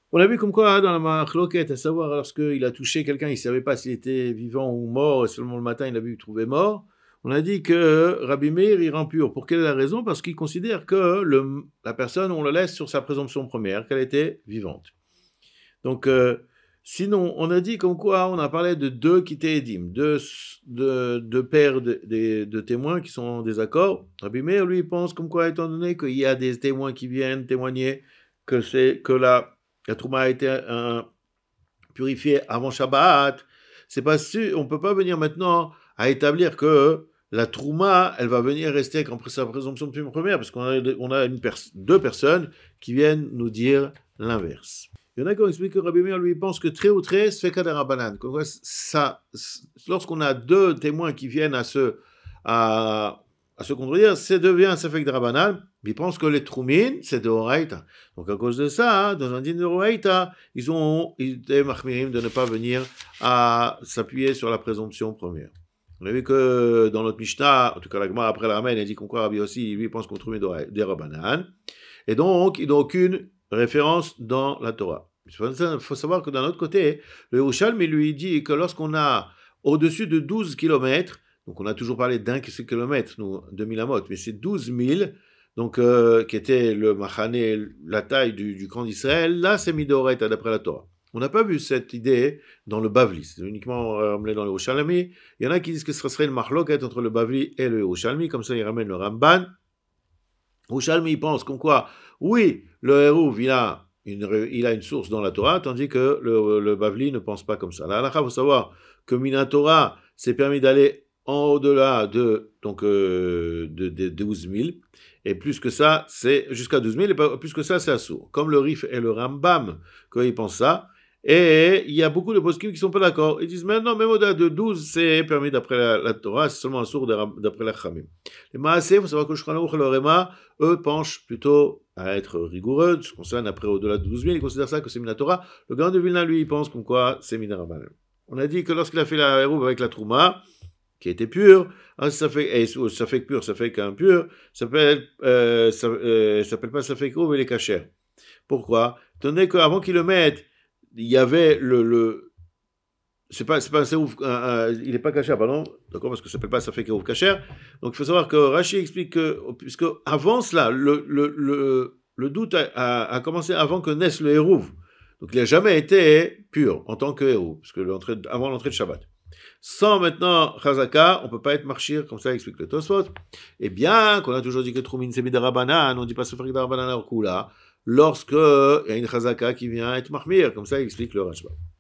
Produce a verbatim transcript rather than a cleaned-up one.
On a vu comme quoi hein, dans la machloket, à savoir lorsqu'il a touché quelqu'un, il ne savait pas s'il était vivant ou mort, et seulement le matin il a vu trouvé mort. On a dit que Rabbi Meir il rend pur. Pour quelle est la raison? Parce qu'il considère que le, la personne, on le laisse sur sa présomption première, qu'elle était vivante. Donc, euh, sinon, on a dit comme quoi, on a parlé de deux qui étaient édim, deux, deux, deux paires de, de, de témoins qui sont en désaccord. Rabbi Meir, lui, pense comme quoi, étant donné qu'il y a des témoins qui viennent témoigner que, c'est, que la, la trouma a été euh, purifiée avant Shabbat, c'est pas sûr, on ne peut pas venir maintenant à établir que la trouma, elle va venir rester avec sa présomption de première, parce qu'on a, on a une pers- deux personnes qui viennent nous dire l'inverse. Il y en a qui ont expliqué que Rabbi Meir, lui, pense que très ou très, se fait kadera banane. Ça, lorsqu'on a deux témoins qui viennent à se, à, à se contredire, ça devient un safek de Rabbanan. Il pense que les troumines, c'est de Horaïta. Donc, à cause de ça, hein, dans un dîner de Horaïta, ils ont été mahmirim de ne pas venir à s'appuyer sur la présomption première. On a vu que dans notre Mishnah, en tout cas, la Gemara après la Ramen, il dit qu'on croit Rabbi aussi, lui, pense qu'on trouve des Rabbanan. Et donc, ils n'ont aucune référence dans la Torah. Il faut savoir que d'un autre côté, le Yerushalmi lui dit que lorsqu'on a au-dessus de douze kilomètres, donc on a toujours parlé d'un kilomètre, nous, deux mille amot, mais c'est douze mille, donc, euh, qui était le machané, la taille du, du camp d'Israël, là c'est Midoret d'après la Torah. On n'a pas vu cette idée dans le Bavli, c'est uniquement ramené dans le Yerushalmi. Il y en a qui disent que ce serait le marloquet entre le Bavli et le Yerushalmi, comme ça ils ramènent le Ramban. Yerushalmi pense comme quoi, oui, le Hérouv, il a une, il a une source dans la Torah, tandis que le, le Bavli ne pense pas comme ça. La halakha, il faut savoir que Minatora s'est permis d'aller en au-delà de, donc, euh, de, de, de douze mille, et plus que ça, c'est jusqu'à douze mille, et plus que ça, c'est Assour. Comme le Rif et le Rambam, quand ils pensent ça, et il y a beaucoup de poskim qui ne sont pas d'accord. Ils disent, mais non, même au-delà de douze, c'est permis d'après la, la Torah, c'est seulement Assour d'après la Chamim. Les Maaseh, il faut savoir que le Shulchan Aruch et le Réma, eux, penchent plutôt à être rigoureux, ce qui concerne après au-delà de douze mille, ils considèrent ça que c'est Minatora. Le Gaon de Vilna, lui, il pense comme quoi c'est Minaraban. On a dit que lorsqu'il a fait la Hérouv avec la Trouma, qui était pure, hein, ça fait, et ça fait que pur, ça fait qu'impur, ça s'appelle, euh, ça, euh, s'appelle pas ça fait que mais les cachers. Pourquoi? Étant donné qu'avant qu'ils le mettent, il y avait le, le c'est pas, c'est pas un séouf, il n'est pas caché, pardon, d'accord, parce que ça s'appelle pas ça fait kéouf cacher. Donc il faut savoir que Rashi explique que, puisque avant cela, le, le, le, le doute a, a, a commencé avant que naisse le hérouv. Donc il n'a jamais été pur en tant que hérouv, parce que l'entrée, avant l'entrée de Shabbat. Sans maintenant Chazaka, on ne peut pas être marchir, comme ça explique le Tosfot. Et bien qu'on a toujours dit que Troumin c'est Midarabanan, on ne dit pas Sefer Midarabanan à là, lorsque il y a une Chazaka qui vient être marmir, comme ça explique le Rashba.